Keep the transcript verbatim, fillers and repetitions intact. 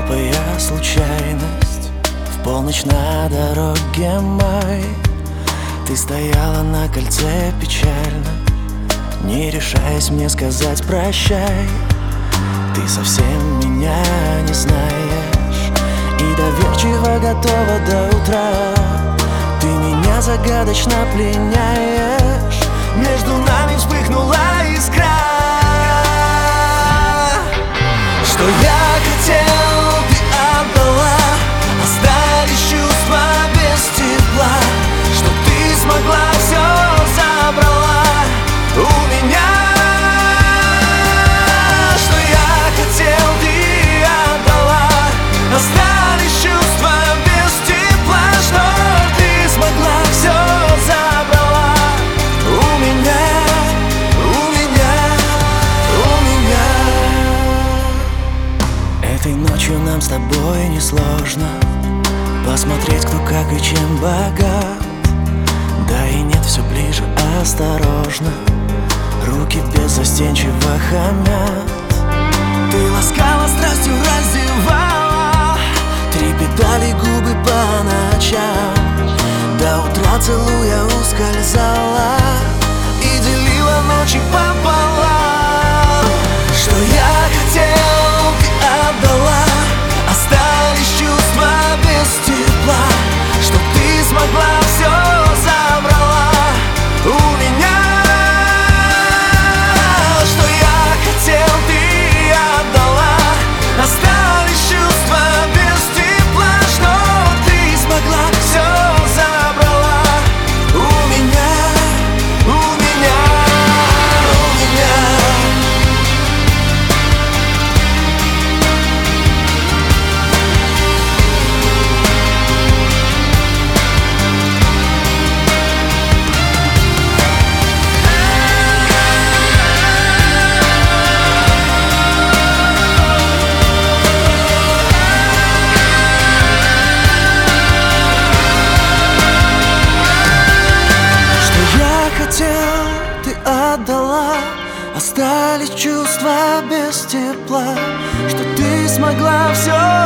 глупая случайность. В полночь на дороге моей ты стояла на кольце печально, не решаясь мне сказать прощай. Ты совсем меня не знаешь и доверчиво готова до утра. Ты меня загадочно пленяешь, между нами вспыхнула искра. Что я хотел, ты отдала, остались чувства без тепла. Что ты смогла, все забрала у меня. Что я хотел, ты отдала, остались чувства без тепла. Что ты смогла, все забрала у меня, у меня, у меня. Этой ночью нам с тобой несложно посмотреть, кто как и чем богат. Да и нет, все ближе, осторожно, руки беззастенчиво хамят. Ты ласкала, страстью раздевала, трепетали губы по ночам. До утра целуя ускользала и делила ночи пополам. Что я хотел, ты отдала, остались чувства без тепла. Что ты смогла, все забрала у меня. Что я хотел, ты отдала, остались чувства без тепла. Что ты смогла, все забрала у меня, у меня, у меня. Ты отдала, остались чувства без тепла. Что ты смогла, все